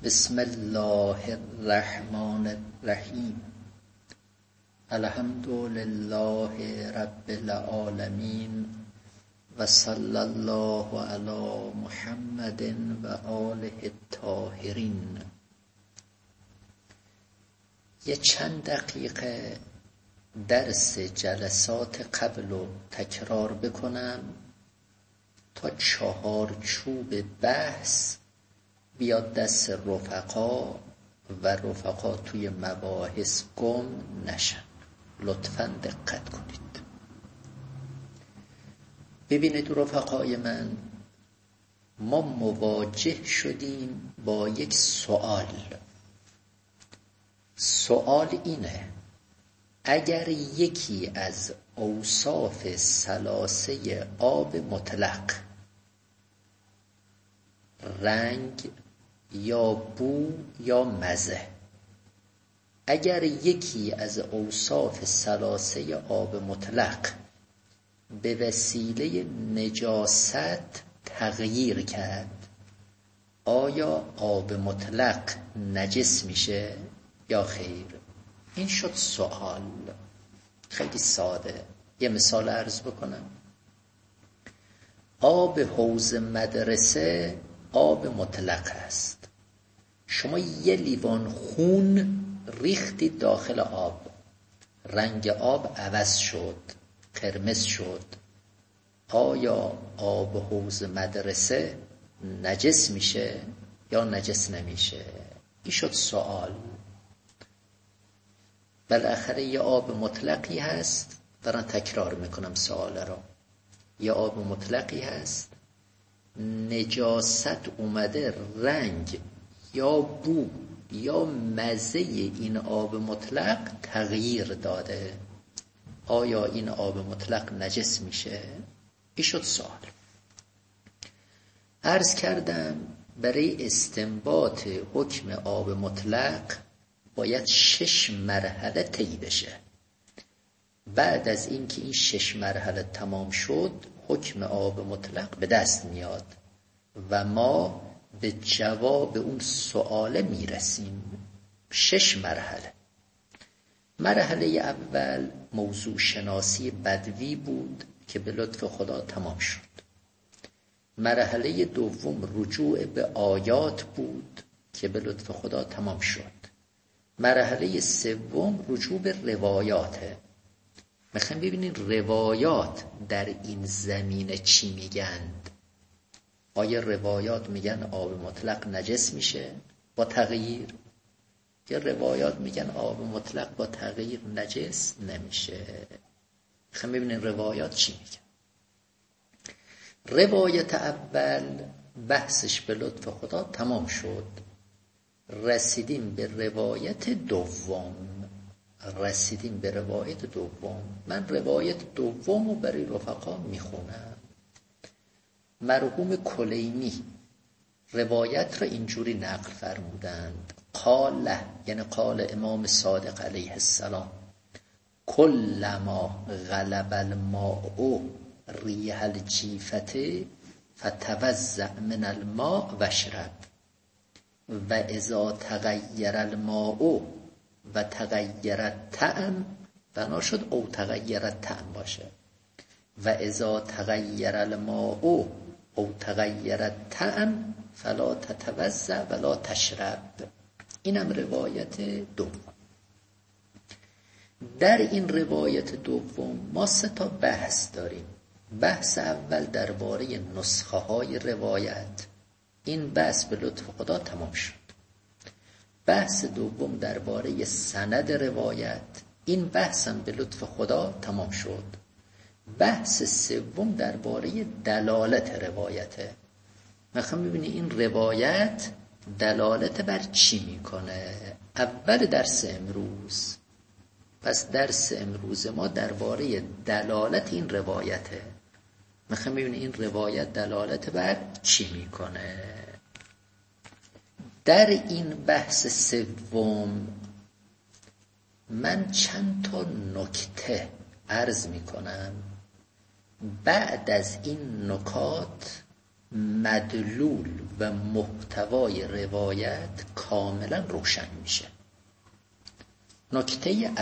بسم الله الرحمن الرحیم. الحمد لله رب العالمین و صلی الله علی محمد و آله الطاهرین. یه چند دقیقه درس جلسات قبل رو تکرار بکنم تا چهارچوب بحث بیاد دست رفقا و رفقا توی مباحث گم نشن. لطفاً دقت کنید. ببینید رفقای من، ما مواجه شدیم با یک سوال اینه: اگر یکی از اوصاف ثلاثه آب مطلق، رنگ یا بو یا مزه، اگر یکی از اوصاف ثلاثه آب مطلق به وسیله نجاست تغییر کرد، آیا آب مطلق نجس میشه یا خیر؟ این شد سوال. خیلی ساده. یه مثال عرض بکنم. آب حوض مدرسه آب مطلق است. شما یه لیوان خون ریختید داخل آب، رنگ آب عوض شد، قرمز شد. آیا آب حوض مدرسه نجس میشه یا نجس نمیشه؟ این شد سوال. بالاخره یه آب مطلقی هست، دارن تکرار میکنم سوال را. یه آب مطلقی هست، نجاست اومده، رنگ یا بو یا مزه این آب مطلق تغییر داده. آیا این آب مطلق نجس میشه؟ این شد سوال. عرض کردم برای استنباط حکم آب مطلق باید 6 مرحله طی بشه. بعد از اینکه این 6 مرحله تمام شد، حکم آب مطلق به دست میاد و ما به جواب اون سؤال میرسیم. 6 مرحله. مرحله اول موضوع شناسی بدوی بود که به لطف خدا تمام شد. مرحله دوم رجوع به آیات بود که به لطف خدا تمام شد. مرحله سوم رجوع به روایاته. میخوایم ببینید روایات در این زمینه چی میگند. آیا روایات میگن آب مطلق نجس میشه با تغییر، یا روایات میگن آب مطلق با تغییر نجس نمیشه؟ میخوایم ببینید روایات چی میگن. روایت اول بحثش به لطف خدا تمام شد. رسیدیم به روایت دوم. من روایت دوم رو برای رفقا میخونم. مرحوم کلینی روایت را اینجوری نقل فرمودند: قال، یعنی قال امام صادق علیه السلام، کلما غلب الماء ریح الجیفة فتوضأ من الماء واشرب، و اذا تغیر الماء و تغیر الطعم، بنا شد او تغیر الطعم باشه، و اذا تغیر الماء او تغیر الطعم فلا تتوضأ ولا تشرب. اینم روایت دوم. در این روایت دوم ما 3 بحث داریم. بحث اول درباره نسخه های روایت. این بحث به لطف خدا تمام شد. بحث دوم درباره سند روایت. این بحث هم به لطف خدا تمام شد. بحث سوم درباره دلالت روایته. میخوام ببینی این روایت دلالت بر چی میکنه. اول درس امروز. پس درس امروز ما درباره دلالت این روایته. میخوام ببینی این روایت دلالت بر چی میکنه. در این بحث سوم من چند تا نکته عرض میکنم. بعد از این نکات مدلول و محتوای روایت کاملا روشن میشه. نکته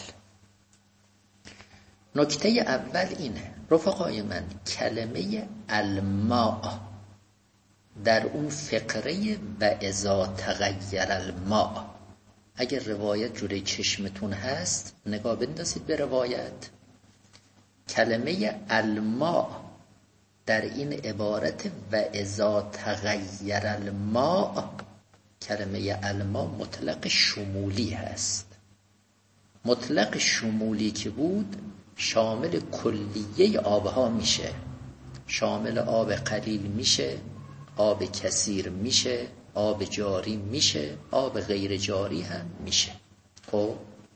اول اینه رفقای من، کلمه الماء در اون فقره و اذا تغیر الماء، اگر روایت جلوی چشمتون هست نگاه بندازید به روایت. کلمه الماء در این عبارت و اذا تغیر الماء، کلمه الماء مطلق شمولی هست. مطلق شمولی که بود شامل کلیه آبها میشه، شامل آب قلیل میشه، آب کثیر میشه، آب جاری میشه، آب غیر جاری هم میشه. خب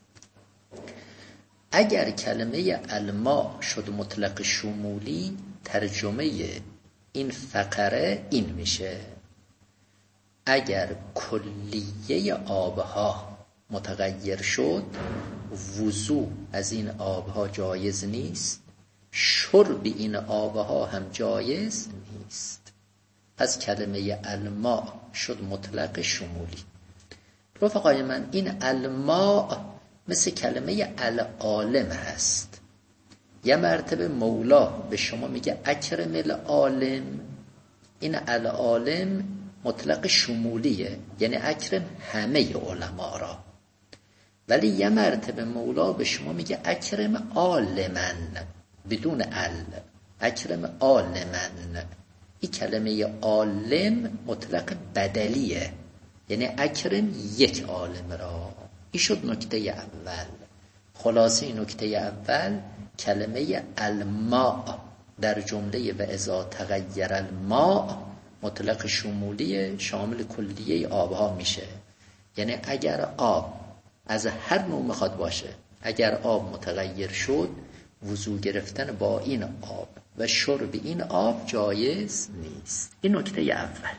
اگر کلمه الماء شد مطلق شمولی، ترجمه این فقره این میشه: اگر کلیه آبها متغیر شد، وضو از این آبها جایز نیست، شرب این آبها هم جایز نیست. پس کلمه الماء شد مطلق شمولی. رفقای من، این الماء مثل کلمه العالم هست. یه مرتبه مولا به شما میگه اکرم العالم، این العالم مطلق شمولیه، یعنی اکرم همه علما را. ولی یه مرتبه مولا به شما میگه اکرم عالمن بدون اکرم عالمن. این کلمه عالم مطلق بدلیه، یعنی اکرم یک عالم را. این شد نکته اول. خلاصه نکته اول، کلمه الماء در جمله و اذا تغیر الماء مطلق شمولیه، شامل کلیه آبها میشه. یعنی اگر آب از هر نوع میخواد باشه، اگر آب متغیر شد، وضو گرفتن با این آب و شرب این آب جایز نیست. این نکته اول.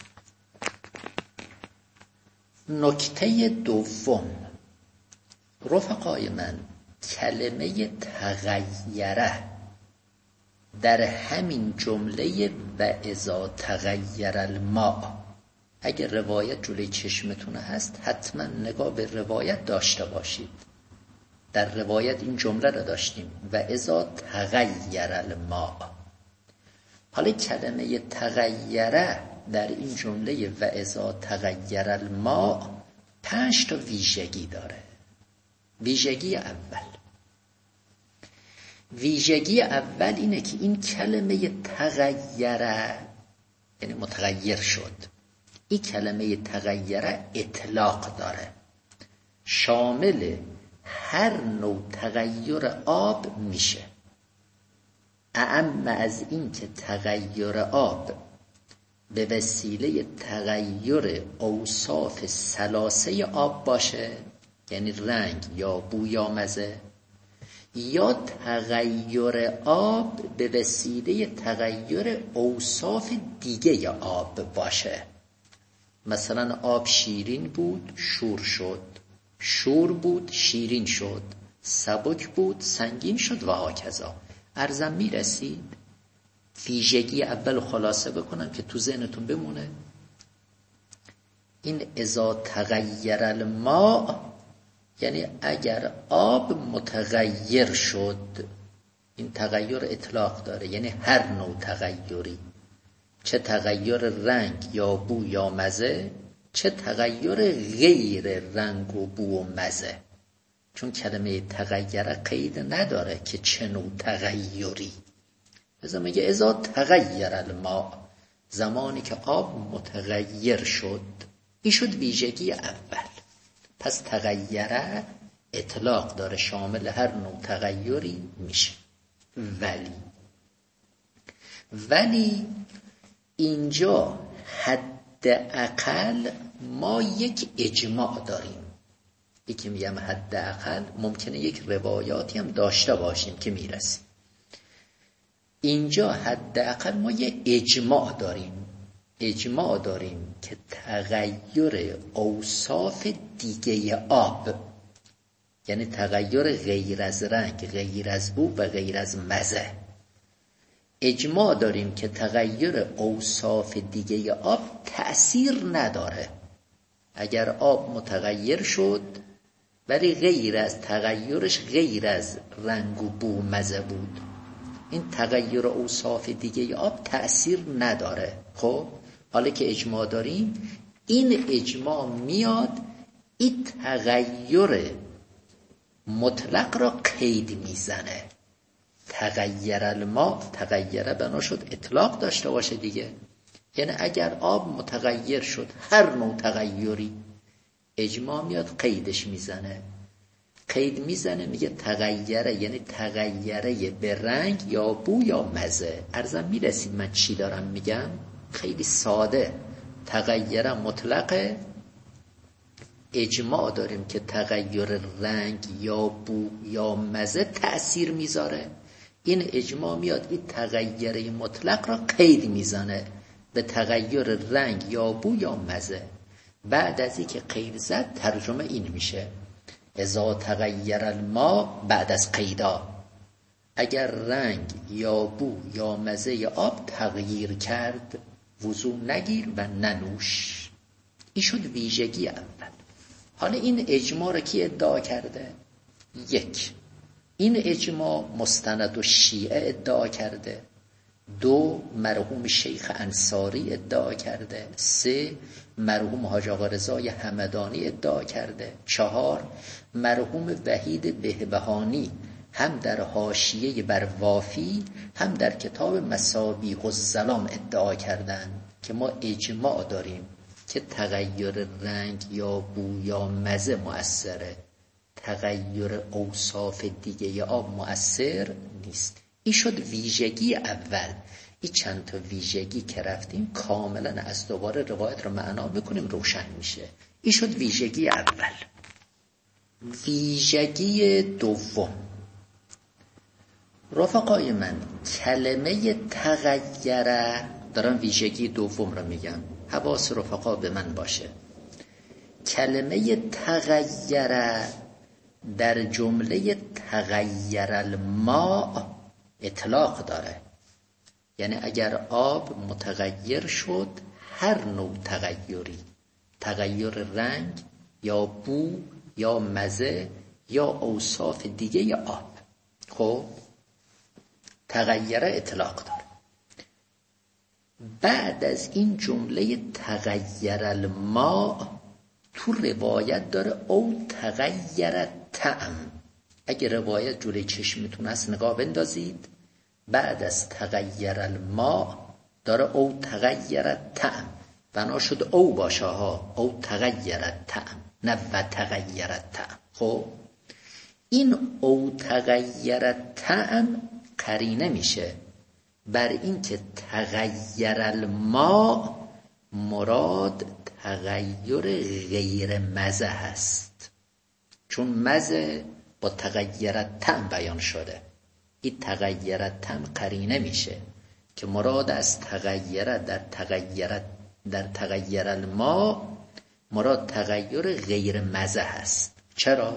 نکته دوم، رفقای من، کلمه تغیره در همین جمله و اذا تغیر الماء، اگر روایت جلوی چشمتون هست حتما نگاه به روایت داشته باشید. در روایت این جمله را داشتیم و اذا تغیر الماء. حالا کلمه تغیره در این جمله و اذا تغیر الماء 5 تا ویژگی داره. ویژگی اول اینه که این کلمه تغیره یعنی متغیر شد. این کلمه تغیره اطلاق داره، شامل هر نوع تغییر آب میشه. اعم از این که تغییر آب به وسیله تغییر اوصاف ثلاثه آب باشه، یعنی رنگ یا بو یا مزه، یا تغییر آب به وسیله تغییر اوصاف دیگه آب باشه. مثلا آب شیرین بود شور شد، شور بود شیرین شد، سبک بود سنگین شد و هاکذا. عرضم میرسید؟ ویژگی اول خلاصه بکنم که تو ذهنتون بمونه. این اذا تغیر الماء یعنی اگر آب متغیر شد، این تغییر اطلاق داره، یعنی هر نوع تغییری، چه تغییر رنگ یا بو یا مزه، چه تغییر غیر رنگ و بو و مزه. چون کلمه تغییر قید نداره که چه نوع تغییری. مثلا میگه اذا تغیر الماء، زمانی که آب متغیر شد. این شد ویژگی اول. پس تغییره اطلاق داره، شامل هر نوع تغییری میشه. ولی اینجا حداقل ما یک اجماع داریم. یکی میگم حداقل، ممکنه یک روایاتی هم داشته باشیم که میرسیم. اینجا حداقل ما یک اجماع داریم که تغییر اوصاف دیگه آب، یعنی تغییر غیر از رنگ، غیر از بو و غیر از مزه، اجماع داریم که تغییر اوصاف دیگه آب تأثیر نداره. اگر آب متغیر شد ولی غیر از تغیرش غیر از رنگ و بو مزه بود، این تغییر اوصاف دیگه آب تأثیر نداره. خب حالا که اجماع داریم، این اجماع میاد این تغییر مطلق را قید میزنه. تغییر الماء، تغییر بنا شد اطلاق داشته باشه دیگه. یعنی اگر آب متغیر شد، هر نوع تغییری، اجماع میاد قیدش میزنه. قید میزنه میگه تغییره، یعنی تغییره به رنگ یا بو یا مزه. عرضم میرسید من چی دارم میگم؟ خیلی ساده. تغییره مطلقه، اجماع داریم که تغییر رنگ یا بو یا مزه تأثیر میذاره. این اجماع میاد این تغییر مطلق را قید میزنه به تغییر رنگ یا بو یا مزه. بعد از این که قید زد، ترجمه این میشه اذا تغییر الماء بعد از قیدا، اگر رنگ یا بو یا مزه آب تغییر کرد، وضو نگیر و ننوش. این شد ویژگی اول. حالا این اجماع را کی ادعا کرده؟ یک، این اجماع مستند و شیعه ادعا کرده. دو، مرحوم شیخ انصاری ادعا کرده. سه، مرحوم حاج آقا رضای همدانی ادعا کرده. چهار، مرحوم وحید بهبهانی هم در حاشیه بر وافی هم در کتاب مصابیح الظلام ادعا کردند که ما اجماع داریم که تغییر رنگ یا بو یا مزه مؤثره، تغییر اوصاف دیگه آب مؤثر نیست. این شد ویژگی اول. این چند تا ویژگی که رفتیم کاملا از دوباره روایت رو معنا میکنیم، روشن میشه. این شد ویژگی اول. ویژگی دوم، رفقای من، کلمه تغییره، دارم ویژگی دوم رو میگم، حواس رفقا به من باشه. کلمه تغییره در جمله تغییر الماء اطلاق داره. یعنی اگر آب متغیر شد، هر نوع تغییری، تغییر رنگ یا بو یا مزه یا اوصاف دیگه آب، خب تغییر اطلاق داره. بعد از این جمله تغییر الماء تو روایت داره او تغییر طعم. اگه روایت جلوی چشمتون هست نگاه بندازید. بعد از تغییر الماء داره او تغییر طعم. بنا شد او باشه ها، او تغییر طعم، نه و تغییر طعم. خب این او تغییر طعم قرینه میشه بر این که تغییر الماء مراد تغییر غیر مزه هست، چون مزه با تغییر طعم بیان شده. این تغییر طعم قرینه میشه که مراد از تغییر در تغییر الماء مراد تغییر غیر مزه هست. چرا؟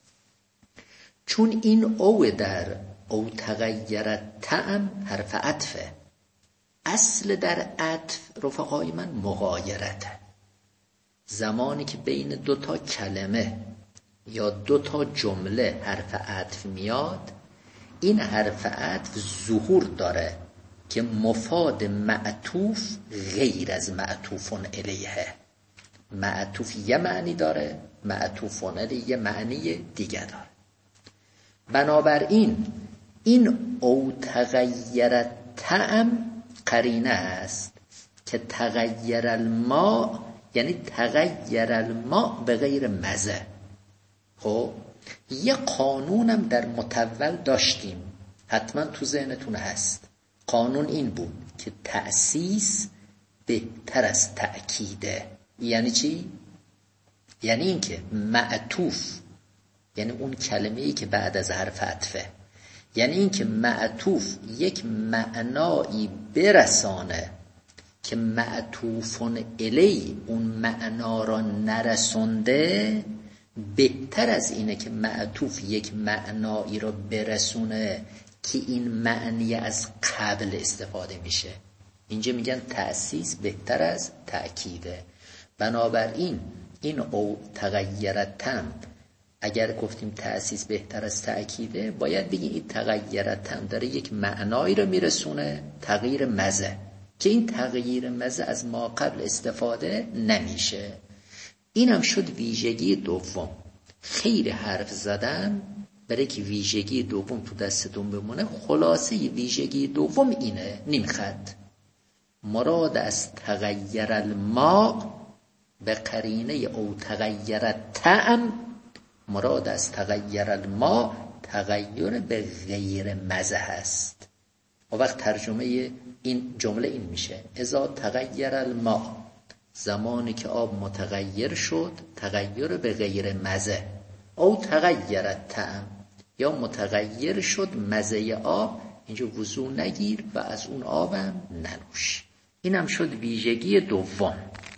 چون این او در او تغییر طعم حرف عطفه. اصل در عطف رفقای من مغایرته. زمانی که بین دوتا کلمه یا دوتا جمله حرف عطف میاد، این حرف عطف ظهور داره که مفاد معطوف غیر از معطوفون الیه. معطوف یه معنی داره، معطوفون الیه یه معنی دیگه داره. بنابراین این او تغییر طعم قرینه است که تغییر الماء یعنی تغییر الماء به غیر مزه. خب یه قانونم در متول داشتیم، حتما تو ذهنتون هست. قانون این بود که تأسیس بهتر از تأکیده. یعنی چی؟ یعنی این که معطوف، یعنی اون کلمه‌ای که بعد از حرف عطفه، یعنی این که معطوف یک معنایی برسانه که معطوفون الی اون معنا را نرسونده، بهتر از اینه که معطوف یک معنایی را برسونه که این معنی از قبل استفاده میشه. اینجا میگن تأسیس بهتر از تأکیده. بنابراین این او تغیرتم، اگر گفتیم تأسیس بهتر از تأکیده، باید بگیم این تغیرتم داره یک معنایی رو میرسونه، تغییر مزه، که این تغییر مزه از ما قبل استفاده نمیشه. اینم شد ویژگی دوم. خیلی حرف زدن برای که ویژگی دوم تو دستتون بمونه. خلاصه ویژگی دوم اینه، نیم خط. مراد از تغییر الماء به قرینه او تغییر الطعم، مراد از تغییر الماء تغییر به غیر مزه هست. و وقت ترجمه این جمله این میشه: اذا تغییر الماء، زمانی که آب متغیر شد، تغییر به غیر مزه، او تغییر الطعم، یا متغیر شد مزه آب، اینجا وضو نگیر و از اون آبم ننوش. اینم شد ویژگی دوم.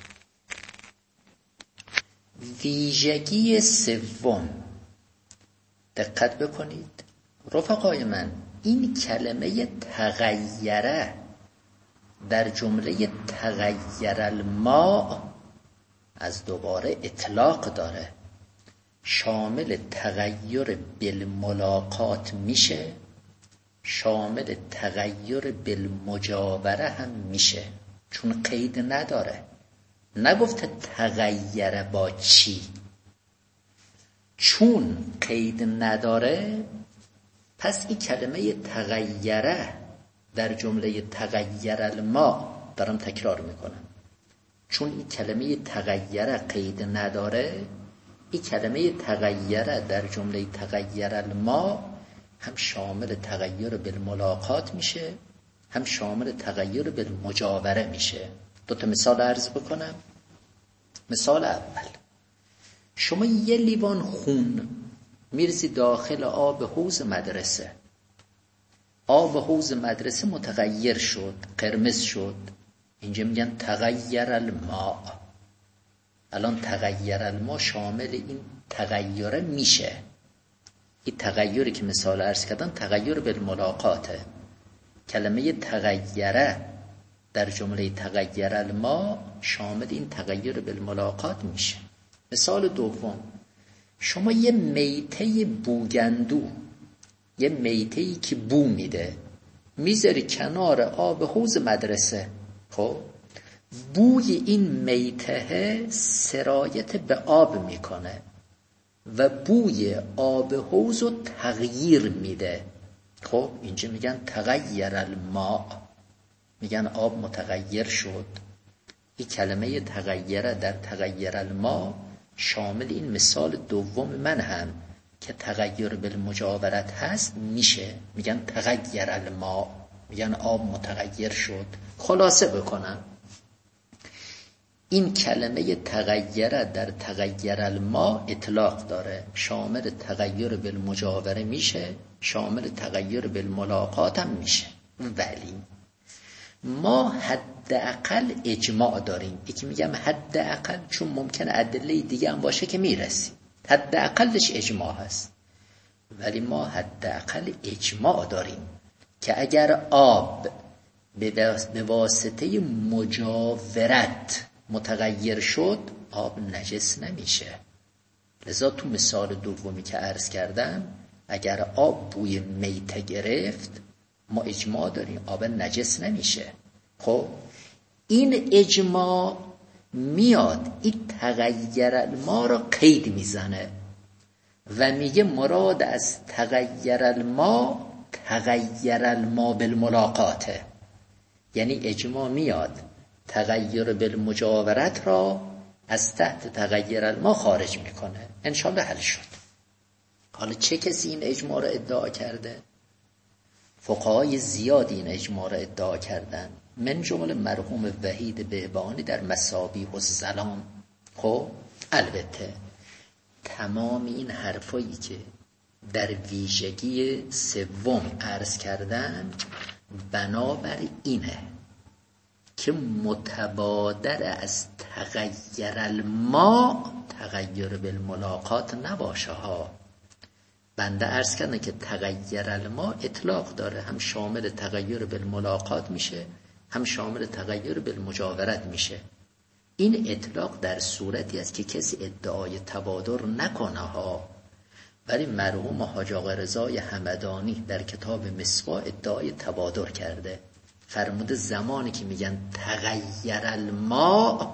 ویژگی سوم، دقت بکنید رفقای من، این کلمه تغیره در جمله تغیر الماء از دوباره اطلاق داره، شامل تغییر بالملاقات میشه، شامل تغییر بالمجاوره هم میشه، چون قید نداره. نگفته تغییر با چی، چون قید نداره. پس این کلمه تغیره در جمله تغیر الماء، دارم تکرار میکنم، چون این کلمه تغیره قید نداره، این کلمه تغیره در جمله تغیر الماء هم شامل تغییر بالملاقات میشه، هم شامل تغییر بالمجاوره میشه. دو تا مثال عرض بکنم. مثال اول، شما یه لیوان خون میرسی داخل آب حوض مدرسه، آب حوض مدرسه متغیر شد، قرمز شد، اینجا میگن تغیر الماء. الان تغیر الماء شامل این تغییر میشه. این تغییری که مثال عرض کردم تغییر بالملاقاته. کلمه تغیره در جمله تغیر الماء شامل این تغییر بالملاقات میشه. مثال دوم، شما یه میته بوگندو، یه میته‌ای که بو میده، میذاری کنار آب حوض مدرسه. خب بوی این میته سرایت به آب میکنه و بوی آب حوض رو تغییر میده. خب اینجا میگن تغیر الماء، میگن آب متغیر شد. این کلمه تغییر در تغیر الماء شامل این مثال دوم من هم که تغییر بالمجاورت هست میشه، میگن تغیر الماء، میگن آب متغیر شد. خلاصه بکنم، این کلمه تغیر در تغیر الماء اطلاق داره، شامل تغییر بالمجاوره میشه، شامل تغییر بالملاقات هم میشه. ولی ما حداقل اجماع داریم. یکی میگم حداقل چون ممکنه ادله دیگه هم باشه که میرسیم، حداقلش اجماع هست. ولی ما حداقل اجماع داریم که اگر آب به واسطه مجاورت متغیر شد، آب نجس نمیشه. لذا تو مثال دومی که عرض کردم، اگر آب بوی میته گرفت، ما اجماع داریم آب نجس نمیشه. خب این اجماع میاد این تغییر الماء را قید میزنه و میگه مراد از تغییر الماء تغییر الماء بالملاقاته. یعنی اجماع میاد تغییر بالمجاورت را از تحت تغییر الماء خارج میکنه. انشالله حل شد. حالا چه کسی این اجماع را ادعا کرده؟ فقهای زیادی این اجماع را ادعا کردن، من جمله مرحوم وحید بهبانی در مصابیح الظلام. خب البته تمام این حرفایی که در ویژگی سوم عرض کردن بنابر اینه که متبادر از تغییر الماء تغییر بالملاقات نباشه ها، بنده عرض کردم که تغیر الماء اطلاق داره، هم شامل تغیر بالملاقات میشه، هم شامل تغیر بالمجاورت میشه. این اطلاق در صورتی است که کسی ادعای تبادر نکنه ها. ولی مرحوم حاج آقا رضای همدانی در کتاب مصباح ادعای تبادر کرده، فرموده زمانی که میگن تغیر الماء،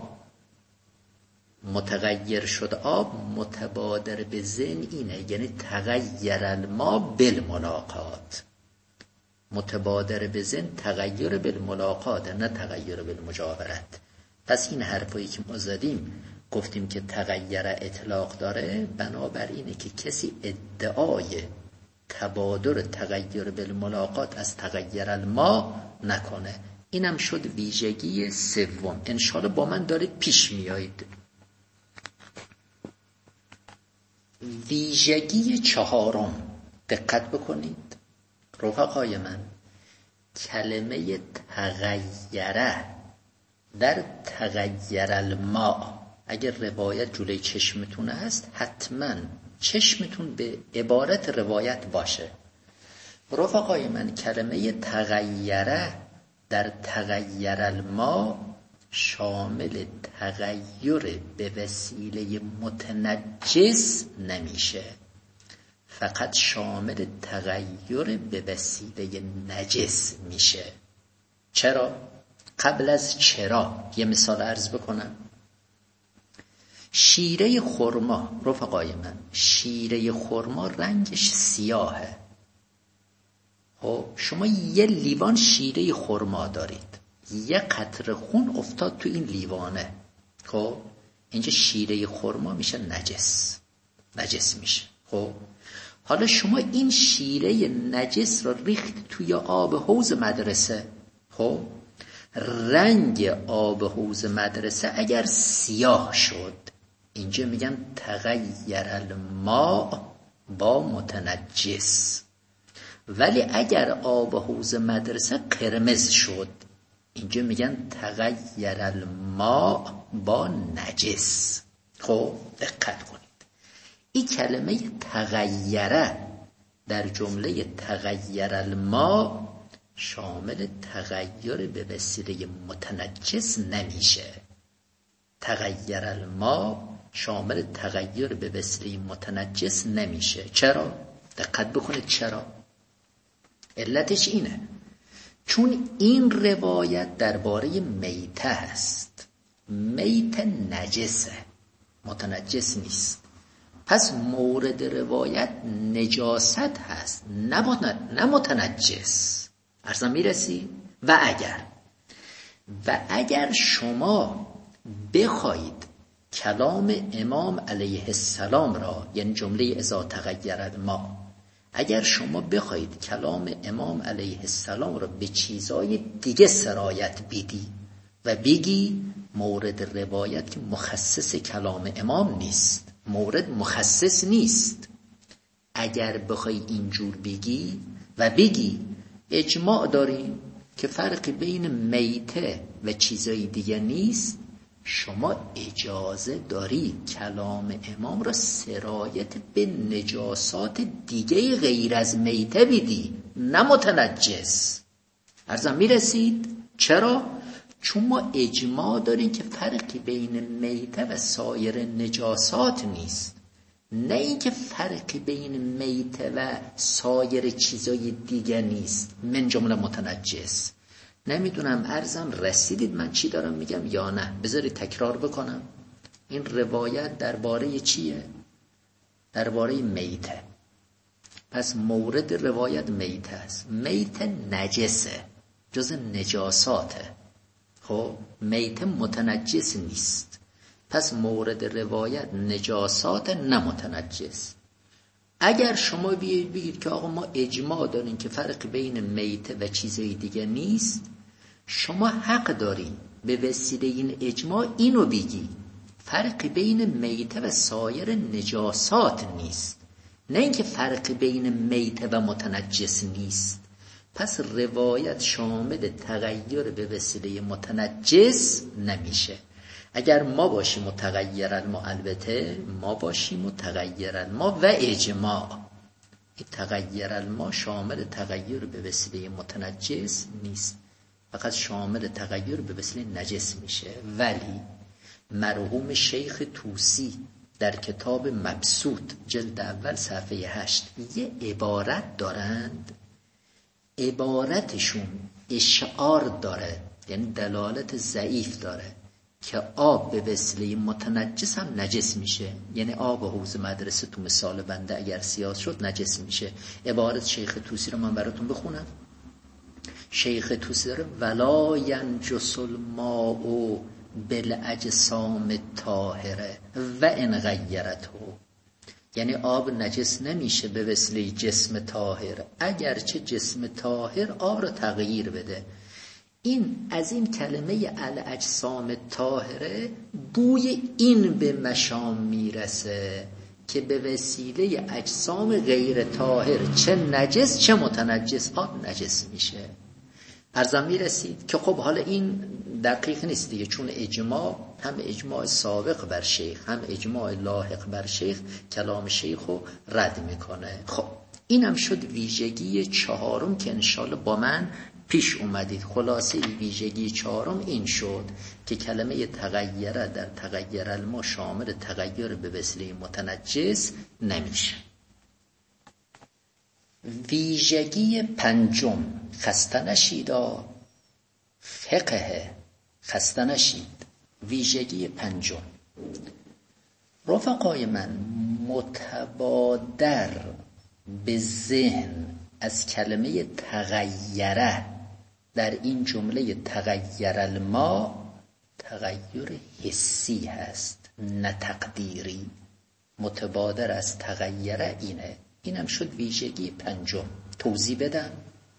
متغیر شد آب، متبادر به ذهن اینه، یعنی تغیر الماء بالملاقات. متبادر به ذهن تغیر بالملاقات، نه تغیر بالمجاورت. پس این حرفایی که ما زدیم گفتیم که تغیر اطلاق داره، بنابراینه که کسی ادعای تبادر تغیر بالملاقات از تغیر الماء نکنه. اینم شد ویژگی سوم. انشالله با من دارید پیش میایید. ویژگی چهارم، دقت بکنید رفقای من، کلمه تغیره در تغیر الماء. اگر روایت جلوی چشمتون هست حتما چشمتون به عبارت روایت باشه. رفقای من، کلمه تغیره در تغیر الماء شامل تغییر به وسیله متنجس نمیشه، فقط شامل تغییر به وسیله نجس میشه. چرا؟ قبل از چرا یه مثال عرض بکنم. شیره خرما، رفقای من، شیره خرما رنگش سیاهه. خب شما یه لیوان شیره خرما دارید، یه قطره خون افتاد تو این لیوانه، خب اینجا شیره خرما میشه نجس میشه. خب حالا شما این شیره نجس رو ریخت توی آب حوض مدرسه. خب رنگ آب حوض مدرسه اگر سیاه شد، اینجا میگن تغیر الماء با متنجس. ولی اگر آب حوض مدرسه قرمز شد، اینجا میگن تغیر الماء با نجس. خب دقت کنید، این کلمه تغیره در جمله تغیر الماء شامل تغییر به وسیله متنجس نمیشه. تغیر الماء شامل تغییر به وسیله متنجس نمیشه. چرا؟ دقت بکنید چرا. علتش اینه چون این روایت درباره میته هست. میته نجسه، متنجس نیست. پس مورد روایت نجاست هست، نه متنجس. عرضم میرسی؟ و اگر شما بخواید کلام امام علیه السلام را، یعنی جمله اذا تغیر الماء، اگر شما بخواید کلام امام علیه السلام را به چیزای دیگه سرایت بدی و بگی مورد روایت که مخصص کلام امام نیست، مورد مخصص نیست، اگر بخوای اینجور بگی و بگی اجماع داریم که فرق بین میته و چیزای دیگه نیست، شما اجازه داری کلام امام را سرایت به نجاسات دیگه غیر از میته بدی، نه متنجس. عرضم میرسید؟ چرا؟ چون ما اجماع داریم که فرقی بین میته و سایر نجاسات نیست، نه اینکه فرقی بین میته و سایر چیزای دیگه نیست، من جمله متنجس. نمیدونم عرضم رسیدید من چی دارم میگم یا نه؟ بذارید تکرار بکنم. این روایت درباره چیه؟ درباره میته. پس مورد روایت میته است. میته نجسه، جز نجاساته. خب میته متنجس نیست، پس مورد روایت نجاسات، نه متنجس. اگر شما بگید که آقا ما اجماع داریم که فرق بین میته و چیزای دیگه نیست، شما حق داری به وسیله این اجماع اینو بگی فرق بین میته و سایر نجاسات نیست، نه اینکه فرق بین میته و متنجس نیست. پس روایت شامل تغییر به وسیله متنجس نمیشه. اگر ما باشیم متغیر الماء، البته ما باشیم متغیر الماء و اجماع، این تغییر الماء شامل تغییر به وسیله متنجس نیست، فقط شامل تغییر به وسیله نجس میشه. ولی مرحوم شیخ طوسی در کتاب مبسوط جلد اول صفحه 8 یه عبارت دارند، عبارتشون اشعار داره، یعنی دلالت ضعیف داره که آب به وسیله متنجس هم نجس میشه. یعنی آب حوض مدرسه تو مثال بنده اگر سیاه شد نجس میشه. عبارت شیخ طوسی رو من براتون بخونم. شیخ طوسی داره ولا ینجس الماء بالاجسام الطاهره و ان غیرته، یعنی آب نجس نمیشه به وسیله جسم طاهر اگرچه جسم طاهر آب رو تغییر بده. این از این کلمه الاجسام طاهره بوی این به مشام میرسه که به وسیله اجسام غیر طاهر چه نجس چه متنجس آب نجس میشه. عرضم میرسید که خب حالا این دقیق نیست دیگه، چون اجماع هم اجماع سابق بر شیخ هم اجماع لاحق بر شیخ کلام شیخ رو رد میکنه. خب اینم شد ویژگی چهارم که انشالله با من پیش اومدید. خلاصه ویژگی چهارم این شد که کلمه تغییر در تغییر الماء شامل تغییر به وسیله متنجس نمیشه. ویژگی پنجم خسته نشیدا فقه خسته نشید. ویژگی پنجم رفقای من متبادر به ذهن از کلمه تغیره در این جمله تغییر الماء تغییر حسی هست نه تقدیری. متبادر از تغیره اینه. اینم شد ویژگی پنجم. توضیح بدم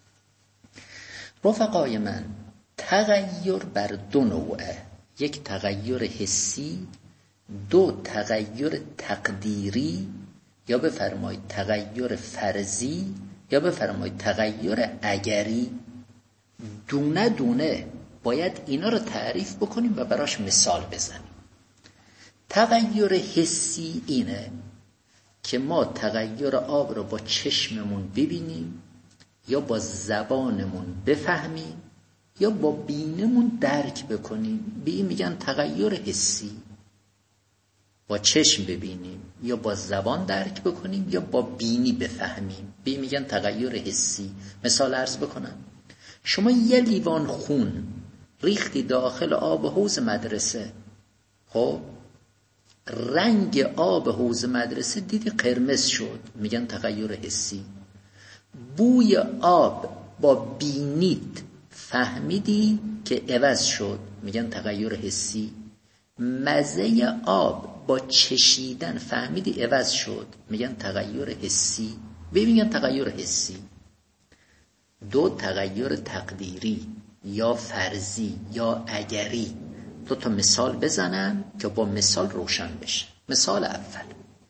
رفقای من. تغییر بر دو نوعه، یک تغییر حسی، دو تغییر تقدیری، یا بفرمایید تغییر فرضی یا بفرمایید تغییر اگری. دونه دونه باید اینا رو تعریف بکنیم و براش مثال بزنیم. تغییر حسی اینه که ما تغییر آب رو با چشممون ببینیم یا با زبانمون بفهمیم یا با بینمون درک بکنیم. به این میگن تغییر حسی. با چشم ببینیم یا با زبان درک بکنیم یا با بینی بفهمیم، به این میگن تغییر حسی. مثال عرض بکنم. شما یه لیوان خون ریختی داخل آب حوض مدرسه، خب رنگ آب حوض مدرسه دیدی قرمز شد، میگن تغییر حسی. بوی آب با بینیت فهمیدی که عوض شد، میگن تغییر حسی. مزه آب با چشیدن فهمیدی عوض شد، میگن تغییر حسی. میگن تغییر حسی. دو تغییر تقدیری یا فرضی یا اگری. دو تا مثال بزنم که با مثال روشن بشه. مثال اول،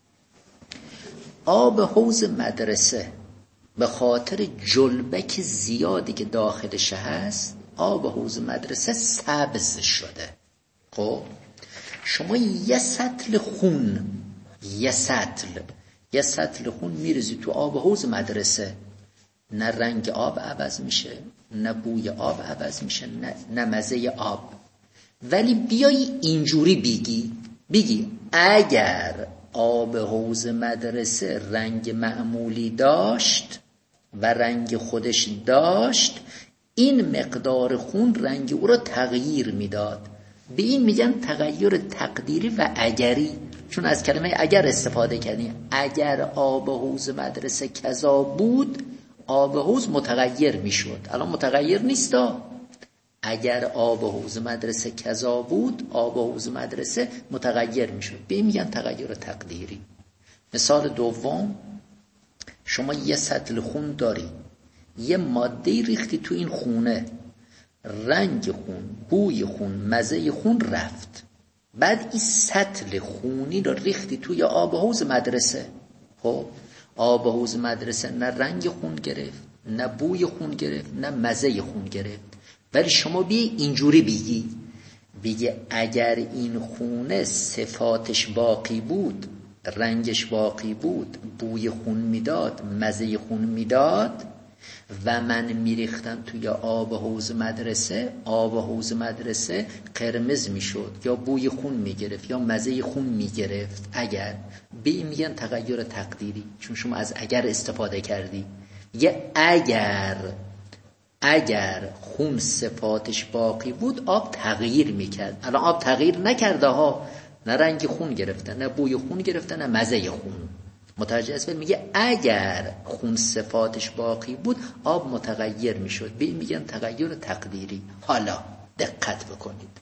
آب حوض مدرسه به خاطر جلبک زیادی که داخلش هست آب حوض مدرسه سبز شده. خب شما یه سطل خون میریزی تو آب حوض مدرسه، نه رنگ آب عوض میشه، نه بوی آب عوض میشه، نه مزه آب. ولی بیایی اینجوری بگی اگر آب حوض مدرسه رنگ معمولی داشت و رنگ خودش داشت، این مقدار خون رنگ او را تغییر میداد. به این میگن تغییر تقدیری و اگری، چون از کلمه اگر استفاده کردیم. اگر آب حوض مدرسه کذا بود آب حوض متغیر میشد، الان متغیر نیستا. اگر آب حوض مدرسه کذا بود آب حوض مدرسه متغیر میشد، به این میگن تغییر تقدیری. مثال دوم، شما یه سطل خون داری، یه ماده ریختی تو این خونه، رنگ خون، بوی خون، مزه خون رفت. بعد این سطل خونی رو ریختی توی آب حوض مدرسه. خب آب حوض مدرسه نه رنگ خون گرفت، نه بوی خون گرفت، نه مزه خون گرفت. ولی شما اینجوری بگی اگر این خونه صفاتش باقی بود، رنگش باقی بود، بوی خون میداد، مزه خون میداد و من میریختم توی آب حوض مدرسه، آب حوض مدرسه قرمز میشد یا بوی خون میگرفت یا مزه خون میگرفت. اگر به این میگن تغییر تقدیری، چون شما از اگر استفاده کردی. یه اگر خون صفاتش باقی بود آب تغییر میکرد. الان آب تغییر نکرده ها، نه رنگ خون گرفته، نه بوی خون گرفته، نه مزه خون. متوجه است؟ میگه اگر خون صفاتش باقی بود آب متغیر میشد. به این میگن تغییر تقدیری. حالا دقت بکنید،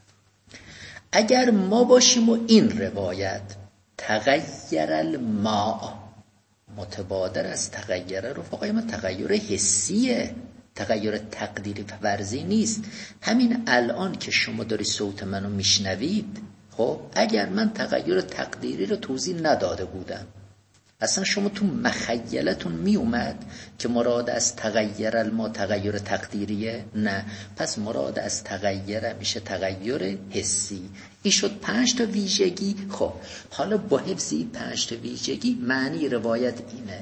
اگر ما باشیم و این روایت تغییر الماء متبادر از تغییر رفقای ما تغییر حسیه، تغییر تقدیری و فرضی نیست. همین الان که شما داری صوت منو میشنوید، خب اگر من تغییر تقدیری رو توضیح نداده بودم، اصلا شما تو مخیلتون می اومد که مراد از تغییر الماء تغییر تقدیریه؟ نه. پس مراد از تغییر میشه تغییر حسی. این شد 5 تا ویژگی. خب حالا با حفظ این 5 تا ویژگی معنی روایت اینه: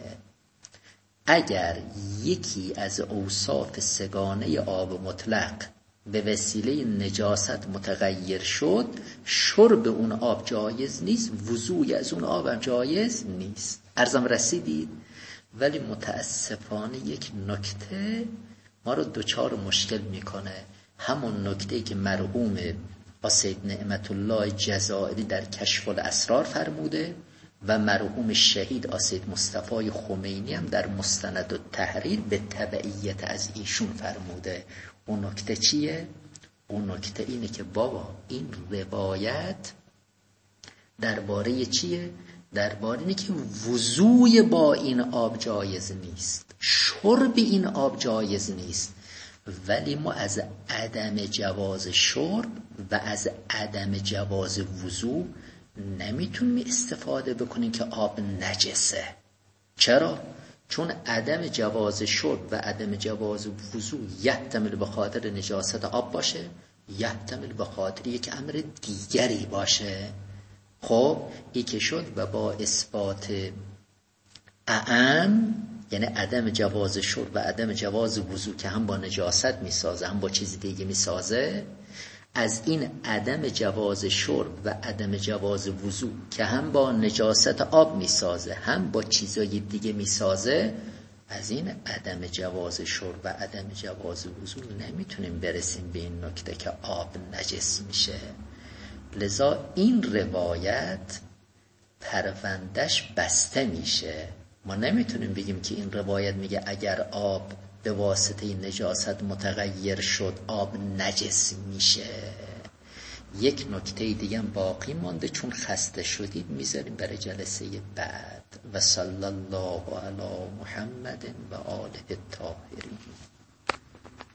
اگر یکی از اوصاف سگانه آب مطلق به وسیله نجاست متغیر شد، شرب اون آب جایز نیست، وضوء از اون آب هم جایز نیست. عرضم رسیدید؟ ولی متاسفانه یک نکته ما رو دوچار مشکل میکنه، همون نکته که مرحوم سید نعمت الله جزائری در کشف الاسرار فرموده و مرحوم شهید سید مصطفی خمینی هم در مستند التحریر به تبعیت از ایشون فرموده. اون نکته چیه؟ اون نکته اینه که بابا این روایت درباره چیه؟ درباره اینه که وضوء با این آب جایز نیست، شرب این آب جایز نیست، ولی ما از عدم جواز شرب و از عدم جواز وضوء نمیتونیم استفاده بکنیم که آب نجسه. چرا؟ چون عدم جواز شرب و عدم جواز وضوء یحتمل به خاطر نجاست آب باشه، یحتمل به خاطر یک امر دیگری باشه. خب این که شد و با اثبات اعم، یعنی عدم جواز شرب و عدم جواز وضوء که هم با نجاست میسازه هم با چیز دیگه میسازه، از این عدم جواز شرب و عدم جواز وضوء که هم با نجاست آب میسازه هم با چیزای دیگه میسازه، از این عدم جواز شرب و عدم جواز وضوء نمیتونیم برسیم به این نکته که آب نجس میشه. لذا این روایت پروندهش بسته میشه. ما نمیتونیم بگیم که این روایت میگه اگر آب به واسطه نجاست متغیر شد آب نجس میشه. یک نکته دیگه هم باقی مانده، چون خسته شدید میذاریم برای جلسه بعد. و صلی الله علی محمد و آله الطاهرین.